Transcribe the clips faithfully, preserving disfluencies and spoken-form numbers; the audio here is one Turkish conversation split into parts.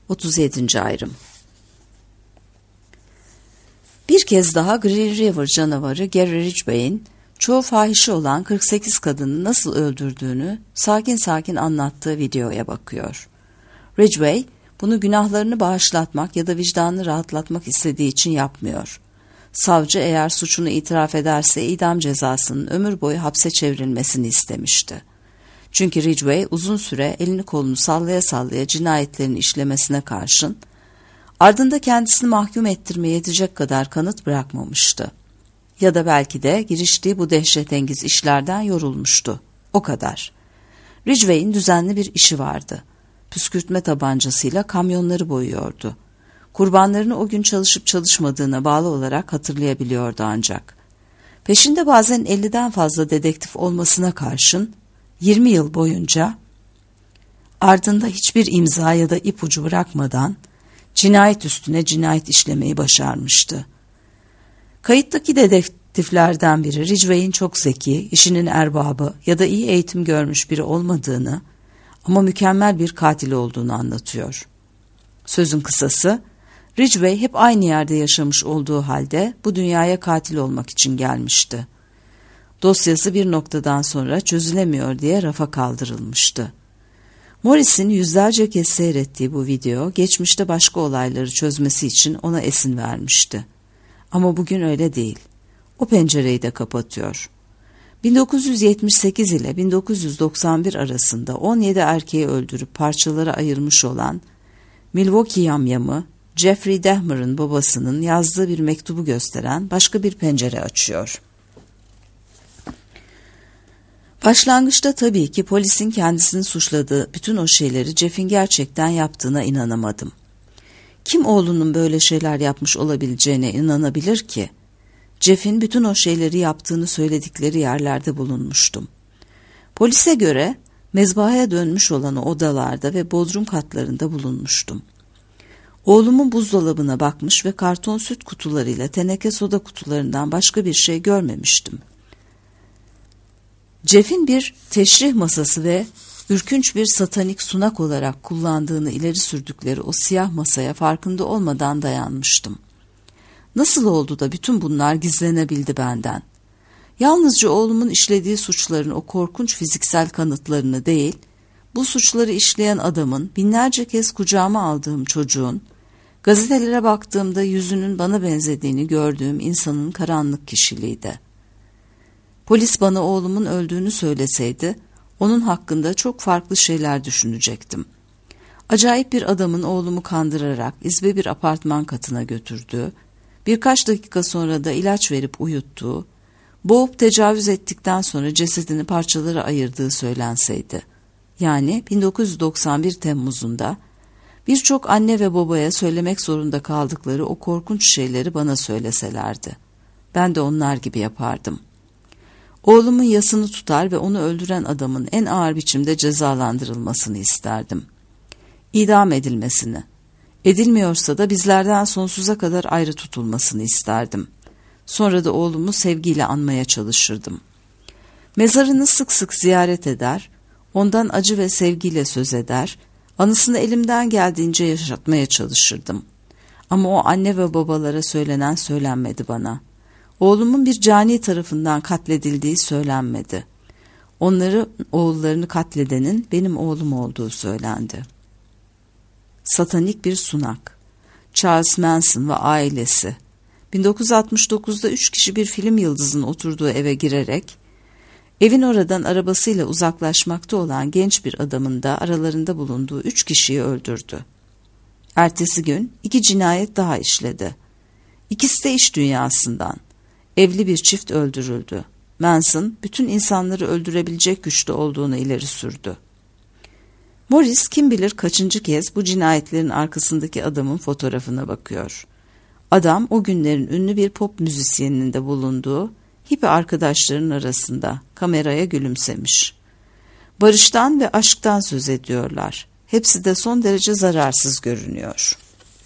otuz yedinci ayrım. Bir kez daha Green River canavarı Gary Ridgway'in çoğu fahişe olan kırk sekiz kadını nasıl öldürdüğünü sakin sakin anlattığı videoya bakıyor. Ridgway bunu günahlarını bağışlatmak ya da vicdanını rahatlatmak istediği için yapmıyor. Savcı eğer suçunu itiraf ederse idam cezasının ömür boyu hapse çevrilmesini istemişti. Çünkü Ridgway uzun süre elini kolunu sallaya sallaya cinayetlerin işlemesine karşın, ardında kendisini mahkum ettirmeye yetecek kadar kanıt bırakmamıştı. Ya da belki de giriştiği bu dehşetengiz işlerden yorulmuştu. O kadar. Ridgway'in düzenli bir işi vardı. Püskürtme tabancasıyla kamyonları boyuyordu. Kurbanlarını o gün çalışıp çalışmadığına bağlı olarak hatırlayabiliyordu ancak. Peşinde bazen elliden fazla dedektif olmasına karşın yirmi yıl boyunca ardında hiçbir imza ya da ipucu bırakmadan cinayet üstüne cinayet işlemeyi başarmıştı. Kayıttaki dedektiflerden biri Ridgway'in çok zeki, işinin erbabı ya da iyi eğitim görmüş biri olmadığını ama mükemmel bir katil olduğunu anlatıyor. Sözün kısası, Ridgway hep aynı yerde yaşamış olduğu halde bu dünyaya katil olmak için gelmişti. Dosyası bir noktadan sonra çözülemiyor diye rafa kaldırılmıştı. Morris'in yüzlerce kez seyrettiği bu video geçmişte başka olayları çözmesi için ona esin vermişti. Ama bugün öyle değil. O pencereyi de kapatıyor. bin dokuz yüz yetmiş sekiz ile bin dokuz yüz doksan bir arasında on yedi erkeği öldürüp parçalara ayırmış olan Milwaukee yamyamı Jeffrey Dahmer'ın babasının yazdığı bir mektubu gösteren başka bir pencere açıyor. Başlangıçta tabii ki polisin kendisini suçladığı bütün o şeyleri Jeff'in gerçekten yaptığına inanamadım. Kim oğlunun böyle şeyler yapmış olabileceğine inanabilir ki? Jeff'in bütün o şeyleri yaptığını söyledikleri yerlerde bulunmuştum. Polise göre mezbahaya dönmüş olan o odalarda ve bodrum katlarında bulunmuştum. Oğlumun buzdolabına bakmış ve karton süt kutularıyla teneke soda kutularından başka bir şey görmemiştim. Jeff'in bir teşrih masası ve ürkünç bir satanik sunak olarak kullandığını ileri sürdükleri o siyah masaya farkında olmadan dayanmıştım. Nasıl oldu da bütün bunlar gizlenebildi benden? Yalnızca oğlumun işlediği suçların o korkunç fiziksel kanıtlarını değil, bu suçları işleyen adamın, binlerce kez kucağıma aldığım çocuğun, gazetelere baktığımda yüzünün bana benzediğini gördüğüm insanın karanlık kişiliğiydi. Polis bana oğlumun öldüğünü söyleseydi, onun hakkında çok farklı şeyler düşünecektim. Acayip bir adamın oğlumu kandırarak izbe bir apartman katına götürdüğü, birkaç dakika sonra da ilaç verip uyuttuğu, boğup tecavüz ettikten sonra cesedini parçalara ayırdığı söylenseydi. Yani bin dokuz yüz doksan bir Temmuz'unda birçok anne ve babaya söylemek zorunda kaldıkları o korkunç şeyleri bana söyleselerdi. Ben de onlar gibi yapardım. Oğlumun yasını tutar ve onu öldüren adamın en ağır biçimde cezalandırılmasını isterdim. İdam edilmesini, edilmiyorsa da bizlerden sonsuza kadar ayrı tutulmasını isterdim. Sonra da oğlumu sevgiyle anmaya çalışırdım. Mezarını sık sık ziyaret eder, ondan acı ve sevgiyle söz eder, anısını elimden geldiğince yaşatmaya çalışırdım. Ama o anne ve babalara söylenen söylenmedi bana. Oğlumun bir cani tarafından katledildiği söylenmedi. Onları, oğullarını katledenin benim oğlum olduğu söylendi. Satanik bir sunak. Charles Manson ve ailesi. bin dokuz yüz altmış dokuzda üç kişi bir film yıldızının oturduğu eve girerek, evin oradan arabasıyla uzaklaşmakta olan genç bir adamın da aralarında bulunduğu üç kişiyi öldürdü. Ertesi gün iki cinayet daha işledi. İkisi de iş dünyasından. Evli bir çift öldürüldü. Manson bütün insanları öldürebilecek güçte olduğunu ileri sürdü. Morris kim bilir kaçıncı kez bu cinayetlerin arkasındaki adamın fotoğrafına bakıyor. Adam o günlerin ünlü bir pop müzisyeninin de bulunduğu hippie arkadaşlarının arasında kameraya gülümsemiş. Barıştan ve aşktan söz ediyorlar. Hepsi de son derece zararsız görünüyor.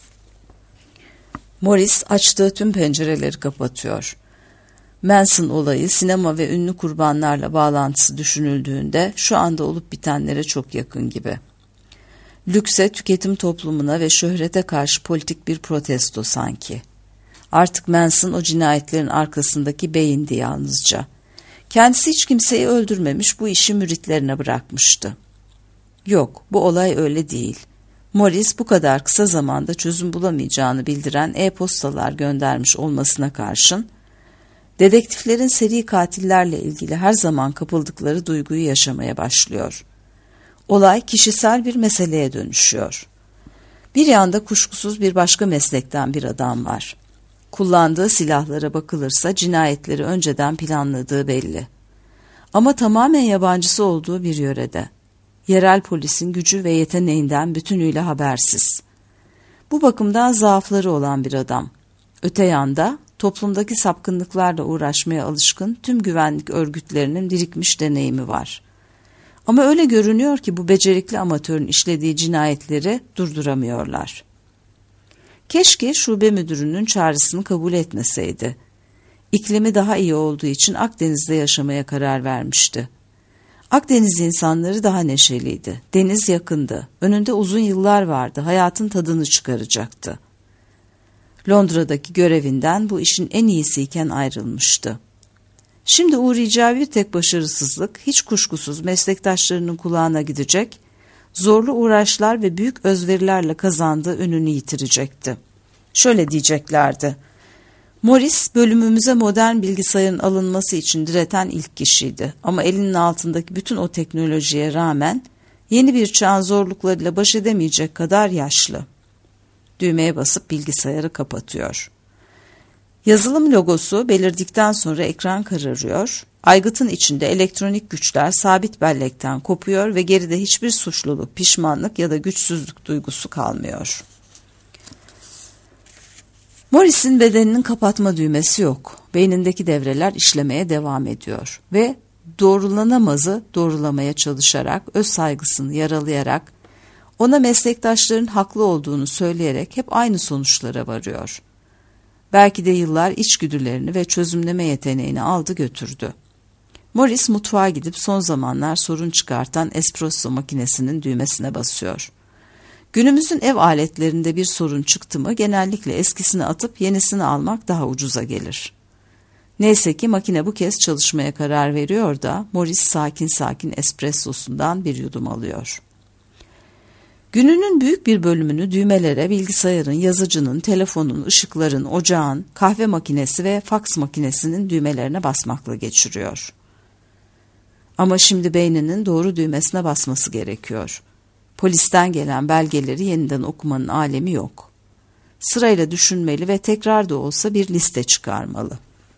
Morris açtığı tüm pencereleri kapatıyor. Manson olayı sinema ve ünlü kurbanlarla bağlantısı düşünüldüğünde şu anda olup bitenlere çok yakın gibi. Lükse, tüketim toplumuna ve şöhrete karşı politik bir protesto sanki. Artık Manson o cinayetlerin arkasındaki beyindi yalnızca. Kendisi hiç kimseyi öldürmemiş, bu işi müritlerine bırakmıştı. Yok, bu olay öyle değil. Morris bu kadar kısa zamanda çözüm bulamayacağını bildiren e-postalar göndermiş olmasına karşın, dedektiflerin seri katillerle ilgili her zaman kapıldıkları duyguyu yaşamaya başlıyor. Olay kişisel bir meseleye dönüşüyor. Bir yanda kuşkusuz bir başka meslekten bir adam var. Kullandığı silahlara bakılırsa cinayetleri önceden planladığı belli. Ama tamamen yabancısı olduğu bir yörede. Yerel polisin gücü ve yeteneğinden bütünüyle habersiz. Bu bakımdan zaafları olan bir adam. Öte yanda toplumdaki sapkınlıklarla uğraşmaya alışkın tüm güvenlik örgütlerinin birikmiş deneyimi var. Ama öyle görünüyor ki bu becerikli amatörün işlediği cinayetleri durduramıyorlar. Keşke şube müdürünün çağrısını kabul etmeseydi. İklimi daha iyi olduğu için Akdeniz'de yaşamaya karar vermişti. Akdeniz insanları daha neşeliydi. Deniz yakındı. Önünde uzun yıllar vardı. Hayatın tadını çıkaracaktı. Londra'daki görevinden bu işin en iyisiyken ayrılmıştı. Şimdi uğrayacağı bir tek başarısızlık hiç kuşkusuz meslektaşlarının kulağına gidecek, zorlu uğraşlar ve büyük özverilerle kazandığı ününü yitirecekti. Şöyle diyeceklerdi: Morris bölümümüze modern bilgisayarın alınması için direten ilk kişiydi ama elinin altındaki bütün o teknolojiye rağmen yeni bir çağın zorluklarıyla baş edemeyecek kadar yaşlı. Düğmeye basıp bilgisayarı kapatıyor. Yazılım logosu belirdikten sonra ekran kararıyor, aygıtın içinde elektronik güçler sabit bellekten kopuyor ve geride hiçbir suçluluk, pişmanlık ya da güçsüzlük duygusu kalmıyor. Morris'in bedeninin kapatma düğmesi yok. Beynindeki devreler işlemeye devam ediyor ve doğrulanamazı doğrulamaya çalışarak, öz saygısını yaralayarak, ona meslektaşların haklı olduğunu söyleyerek hep aynı sonuçlara varıyor. Belki de yıllar içgüdülerini ve çözümleme yeteneğini aldı götürdü. Morris mutfağa gidip son zamanlar sorun çıkartan espresso makinesinin düğmesine basıyor. Günümüzün ev aletlerinde bir sorun çıktı mı genellikle eskisini atıp yenisini almak daha ucuza gelir. Neyse ki makine bu kez çalışmaya karar veriyor da Morris sakin sakin espressosundan bir yudum alıyor. Gününün büyük bir bölümünü düğmelere, bilgisayarın, yazıcının, telefonun, ışıkların, ocağın, kahve makinesi ve faks makinesinin düğmelerine basmakla geçiriyor. Ama şimdi beyninin doğru düğmesine basması gerekiyor. Polisten gelen belgeleri yeniden okumanın alemi yok. Sırayla düşünmeli ve tekrar da olsa bir liste çıkarmalı.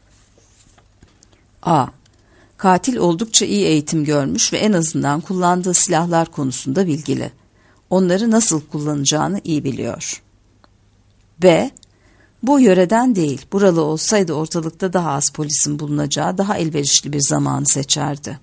A. Katil oldukça iyi eğitim görmüş ve en azından kullandığı silahlar konusunda bilgili. Onları nasıl kullanacağını iyi biliyor. B. Bu yöreden değil, buralı olsaydı ortalıkta daha az polisin bulunacağı daha elverişli bir zamanı seçerdi.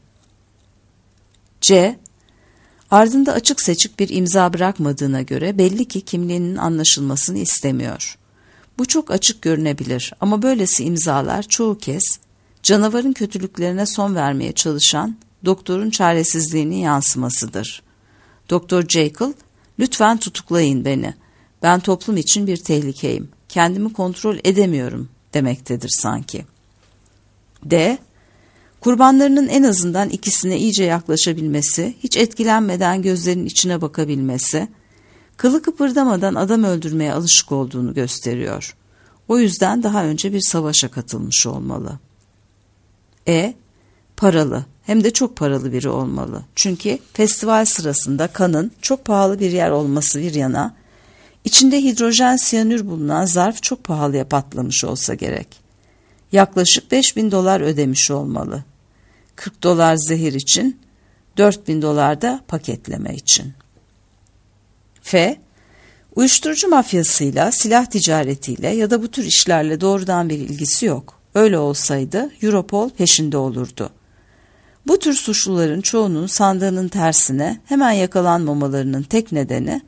C. Ardında açık seçik bir imza bırakmadığına göre belli ki kimliğinin anlaşılmasını istemiyor. Bu çok açık görünebilir ama böylesi imzalar çoğu kez canavarın kötülüklerine son vermeye çalışan doktorun çaresizliğinin yansımasıdır. Doktor Jekyll, lütfen tutuklayın beni. Ben toplum için bir tehlikeyim. Kendimi kontrol edemiyorum demektedir sanki. D. Kurbanlarının en azından ikisine iyice yaklaşabilmesi, hiç etkilenmeden gözlerinin içine bakabilmesi, kılı kıpırdamadan adam öldürmeye alışık olduğunu gösteriyor. O yüzden daha önce bir savaşa katılmış olmalı. E. Paralı, hem de çok paralı biri olmalı. Çünkü festival sırasında kanın çok pahalı bir yer olması bir yana, içinde hidrojen siyanür bulunan zarf çok pahalıya patlamış olsa gerek. Yaklaşık beş bin dolar ödemiş olmalı. kırk dolar zehir için, dört bin dolar da paketleme için. F. Uyuşturucu mafyasıyla, silah ticaretiyle ya da bu tür işlerle doğrudan bir ilgisi yok. Öyle olsaydı Europol peşinde olurdu. Bu tür suçluların çoğunun sandığının tersine hemen yakalanmamalarının tek nedeni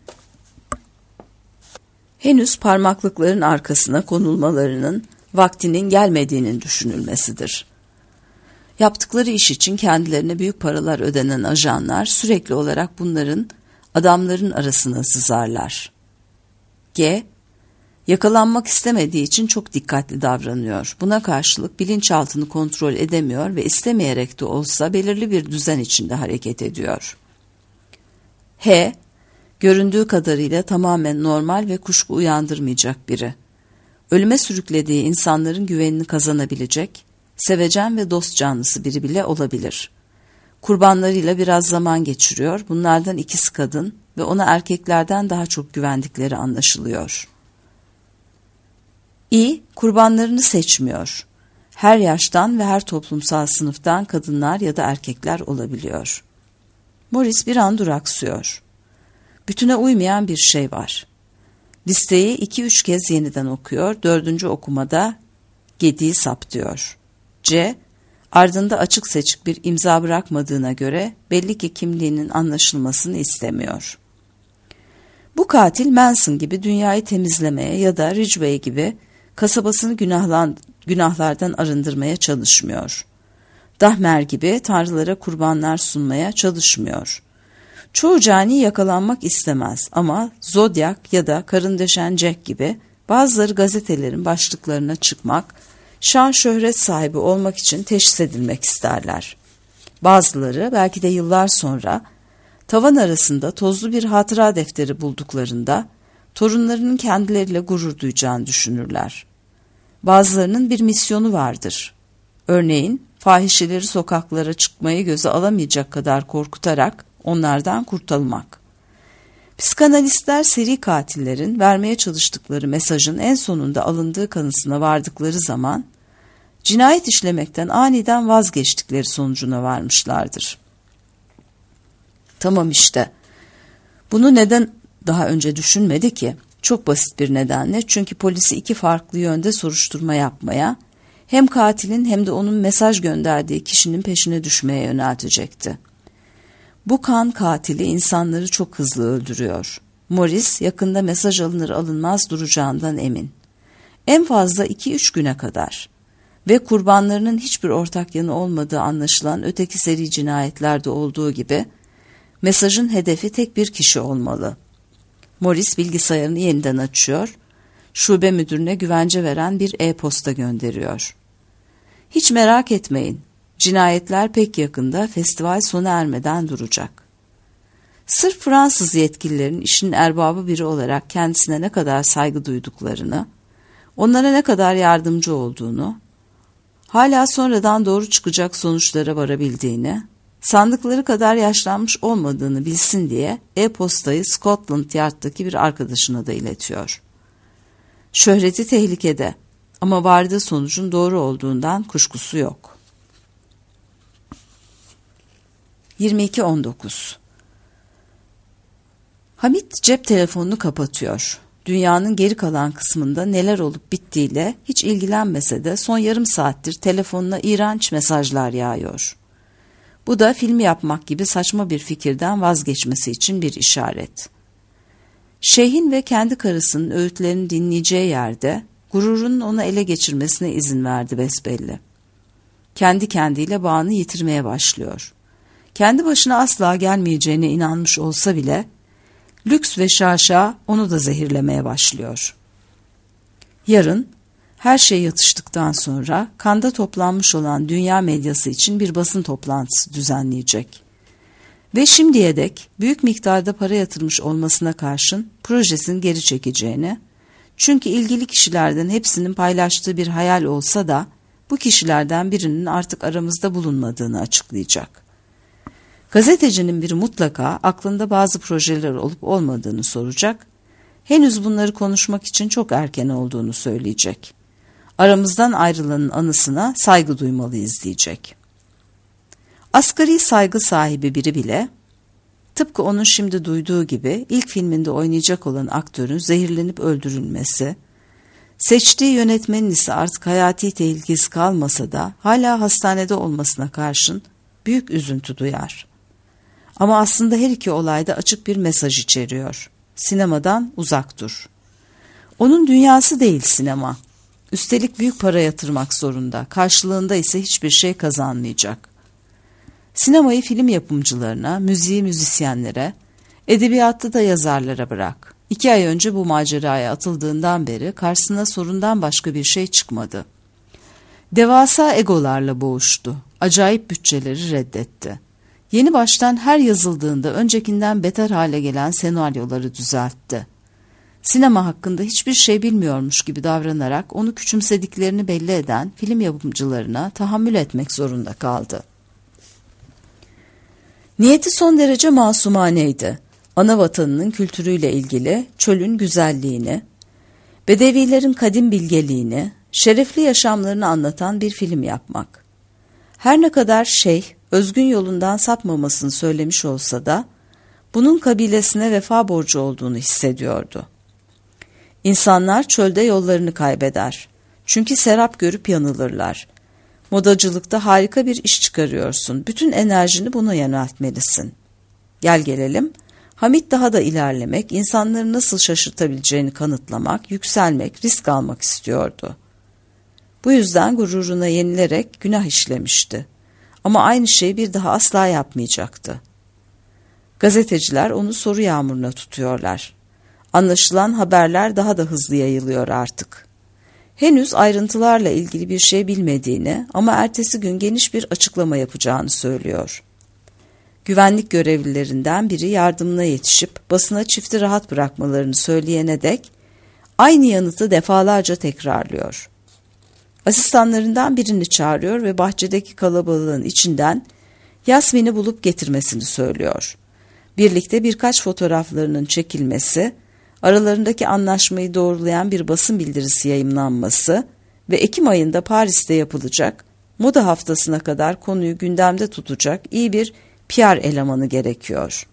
henüz parmaklıkların arkasına konulmalarının vaktinin gelmediğinin düşünülmesidir. Yaptıkları iş için kendilerine büyük paralar ödenen ajanlar sürekli olarak bunların adamların arasına sızarlar. G. Yakalanmak istemediği için çok dikkatli davranıyor. Buna karşılık bilinçaltını kontrol edemiyor ve istemeyerek de olsa belirli bir düzen içinde hareket ediyor. H. Göründüğü kadarıyla tamamen normal ve kuşku uyandırmayacak biri. Ölüme sürüklediği insanların güvenini kazanabilecek, sevecen ve dost canlısı biri bile olabilir. Kurbanlarıyla biraz zaman geçiriyor, bunlardan ikisi kadın ve ona erkeklerden daha çok güvendikleri anlaşılıyor. İ, kurbanlarını seçmiyor. Her yaştan ve her toplumsal sınıftan kadınlar ya da erkekler olabiliyor. Morris bir an duraksıyor. Bütüne uymayan bir şey var. Listeyi iki üç kez yeniden okuyor, dördüncü okumada gediği saptıyor. C, ardında açık seçik bir imza bırakmadığına göre belli ki kimliğinin anlaşılmasını istemiyor. Bu katil Manson gibi dünyayı temizlemeye ya da Ridgway gibi kasabasını günahlan, günahlardan arındırmaya çalışmıyor. Dahmer gibi tanrılara kurbanlar sunmaya çalışmıyor. Çoğu cani yakalanmak istemez ama Zodiac ya da Karın Deşen Jack gibi bazıları gazetelerin başlıklarına çıkmak, şan şöhret sahibi olmak için teşhis edilmek isterler. Bazıları belki de yıllar sonra tavan arasında tozlu bir hatıra defteri bulduklarında torunlarının kendileriyle gurur duyacağını düşünürler. Bazılarının bir misyonu vardır. Örneğin fahişeleri sokaklara çıkmayı göze alamayacak kadar korkutarak onlardan kurtulmak. Psikanalistler seri katillerin vermeye çalıştıkları mesajın en sonunda alındığı kanısına vardıkları zaman cinayet işlemekten aniden vazgeçtikleri sonucuna varmışlardır. Tamam işte. Bunu neden daha önce düşünmedi ki? Çok basit bir nedenle, çünkü polisi iki farklı yönde soruşturma yapmaya, hem katilin hem de onun mesaj gönderdiği kişinin peşine düşmeye yöneltecekti. Bu kan katili insanları çok hızlı öldürüyor. Morris yakında mesaj alınır alınmaz duracağından emin. En fazla iki üç güne kadar ve kurbanlarının hiçbir ortak yanı olmadığı anlaşılan öteki seri cinayetlerde olduğu gibi mesajın hedefi tek bir kişi olmalı. Morris bilgisayarını yeniden açıyor, şube müdürüne güvence veren bir e-posta gönderiyor. Hiç merak etmeyin, cinayetler pek yakında festival sona ermeden duracak. Sırf Fransız yetkililerin işin erbabı biri olarak kendisine ne kadar saygı duyduklarını, onlara ne kadar yardımcı olduğunu, hala sonradan doğru çıkacak sonuçlara varabildiğini, sandıkları kadar yaşlanmış olmadığını bilsin diye e-postayı Scotland Yard'daki bir arkadaşına da iletiyor. Şöhreti tehlikede ama vardığı sonucun doğru olduğundan kuşkusu yok. yirmi iki on dokuz Hamit cep telefonunu kapatıyor. Dünyanın geri kalan kısmında neler olup bittiğiyle hiç ilgilenmese de son yarım saattir telefonuna iğrenç mesajlar yağıyor. Bu da filmi yapmak gibi saçma bir fikirden vazgeçmesi için bir işaret. Şeyhin ve kendi karısının öğütlerini dinleyeceği yerde gururunun onu ele geçirmesine izin verdi besbelli. Kendi kendiyle bağını yitirmeye başlıyor. Kendi başına asla gelmeyeceğine inanmış olsa bile lüks ve şaşa onu da zehirlemeye başlıyor. Yarın her şey yatıştıktan sonra Cannes'da toplanmış olan dünya medyası için bir basın toplantısı düzenleyecek. Ve şimdiye dek büyük miktarda para yatırmış olmasına karşın projesini geri çekeceğini, çünkü ilgili kişilerden hepsinin paylaştığı bir hayal olsa da bu kişilerden birinin artık aramızda bulunmadığını açıklayacak. Gazetecinin biri mutlaka aklında bazı projeler olup olmadığını soracak, henüz bunları konuşmak için çok erken olduğunu söyleyecek. Aramızdan ayrılanın anısına saygı duymalıyız diyecek. Asgari saygı sahibi biri bile, tıpkı onun şimdi duyduğu gibi ilk filminde oynayacak olan aktörün zehirlenip öldürülmesi, seçtiği yönetmenin ise artık hayati tehlikesi kalmasa da hala hastanede olmasına karşın büyük üzüntü duyar. Ama aslında her iki olayda açık bir mesaj içeriyor. Sinemadan uzak dur. Onun dünyası değil sinema. Üstelik büyük para yatırmak zorunda. Karşılığında ise hiçbir şey kazanmayacak. Sinemayı film yapımcılarına, müziği müzisyenlere, Edebiyatta da yazarlara bırak. İki ay önce bu maceraya atıldığından beri karşısına sorundan başka bir şey çıkmadı. Devasa egolarla boğuştu. Acayip bütçeleri reddetti. Yeni baştan her yazıldığında öncekinden beter hale gelen senaryoları düzeltti. Sinema hakkında hiçbir şey bilmiyormuş gibi davranarak onu küçümsediklerini belli eden film yapımcılarına tahammül etmek zorunda kaldı. Niyeti son derece masumaneydi. Ana vatanının kültürüyle ilgili çölün güzelliğini, bedevilerin kadim bilgeliğini, şerefli yaşamlarını anlatan bir film yapmak. Her ne kadar şeyh, özgün yolundan sapmamasını söylemiş olsa da, bunun kabilesine vefa borcu olduğunu hissediyordu. İnsanlar çölde yollarını kaybeder. Çünkü serap görüp yanılırlar. Modacılıkta harika bir iş çıkarıyorsun. Bütün enerjini buna yöneltmelisin. Gel gelelim, Hamit daha da ilerlemek, insanları nasıl şaşırtabileceğini kanıtlamak, yükselmek, risk almak istiyordu. Bu yüzden gururuna yenilerek günah işlemişti. Ama aynı şeyi bir daha asla yapmayacaktı. Gazeteciler onu soru yağmuruna tutuyorlar. Anlaşılan haberler daha da hızlı yayılıyor artık. Henüz ayrıntılarla ilgili bir şey bilmediğini ama ertesi gün geniş bir açıklama yapacağını söylüyor. Güvenlik görevlilerinden biri yardımına yetişip basına çifti rahat bırakmalarını söyleyene dek aynı yanıtı defalarca tekrarlıyor. Asistanlarından birini çağırıyor ve bahçedeki kalabalığın içinden Yasmin'i bulup getirmesini söylüyor. Birlikte birkaç fotoğraflarının çekilmesi, aralarındaki anlaşmayı doğrulayan bir basın bildirisi yayımlanması ve Ekim ayında Paris'te yapılacak moda haftasına kadar konuyu gündemde tutacak iyi bir P R elemanı gerekiyor.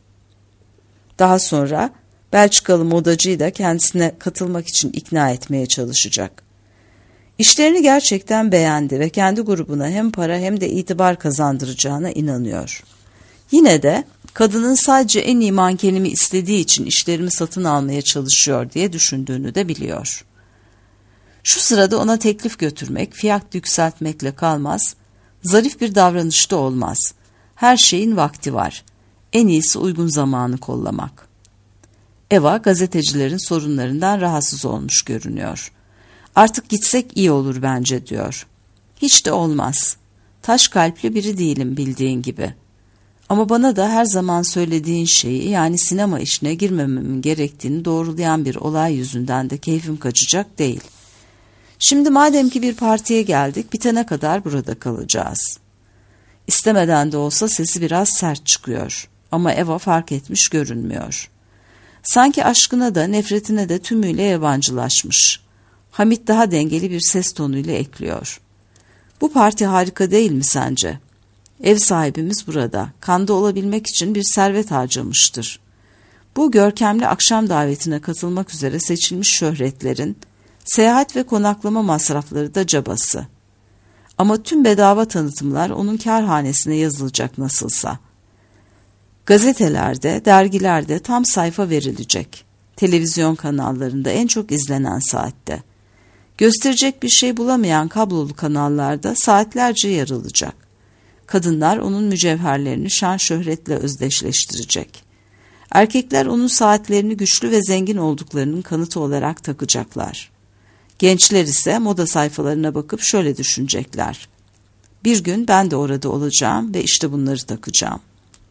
Daha sonra Belçikalı modacıyı da kendisine katılmak için ikna etmeye çalışacak. İşlerini gerçekten beğendi ve kendi grubuna hem para hem de itibar kazandıracağına inanıyor. Yine de kadının sadece en iyi mankenimi istediği için işlerimi satın almaya çalışıyor diye düşündüğünü de biliyor. Şu sırada ona teklif götürmek, fiyat yükseltmekle kalmaz, zarif bir davranışta olmaz. Her şeyin vakti var. En iyisi uygun zamanı kollamak. Eva gazetecilerin sorunlarından rahatsız olmuş görünüyor. Artık gitsek iyi olur bence diyor. Hiç de olmaz. Taş kalpli biri değilim bildiğin gibi. Ama bana da her zaman söylediğin şeyi yani sinema işine girmememin gerektiğini doğrulayan bir olay yüzünden de keyfim kaçacak değil. Şimdi madem ki bir partiye geldik bitene kadar burada kalacağız. İstemeden de olsa sesi biraz sert çıkıyor ama Eva fark etmiş görünmüyor. Sanki aşkına da nefretine de tümüyle yabancılaşmış. Hamit daha dengeli bir ses tonuyla ekliyor. Bu parti harika değil mi sence? Ev sahibimiz burada. Kanda olabilmek için bir servet harcamıştır. Bu görkemli akşam davetine katılmak üzere seçilmiş şöhretlerin seyahat ve konaklama masrafları da cabası. Ama tüm bedava tanıtımlar onun kârhanesine yazılacak nasılsa. Gazetelerde, dergilerde tam sayfa verilecek. Televizyon kanallarında en çok izlenen saatte. Gösterecek bir şey bulamayan kablolu kanallarda saatlerce yer alacak. Kadınlar onun mücevherlerini şan şöhretle özdeşleştirecek. Erkekler onun saatlerini güçlü ve zengin olduklarının kanıtı olarak takacaklar. Gençler ise moda sayfalarına bakıp şöyle düşünecekler. Bir gün ben de orada olacağım ve işte bunları takacağım.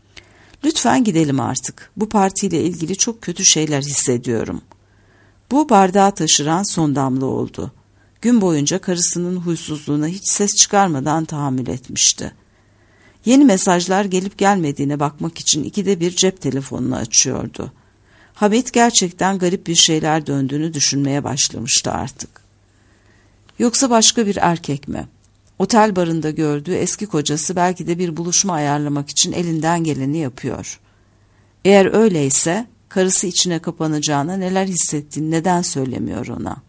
Lütfen gidelim artık. Bu partiyle ilgili çok kötü şeyler hissediyorum. Bu bardağı taşıran son damla oldu. Gün boyunca karısının huysuzluğuna hiç ses çıkarmadan tahammül etmişti. Yeni mesajlar gelip gelmediğine bakmak için ikide bir cep telefonunu açıyordu. Hamit gerçekten garip bir şeyler döndüğünü düşünmeye başlamıştı artık. Yoksa başka bir erkek mi? Otel barında gördüğü eski kocası belki de bir buluşma ayarlamak için elinden geleni yapıyor. Eğer öyleyse karısı içine kapanacağına neler hissettiğini neden söylemiyor ona?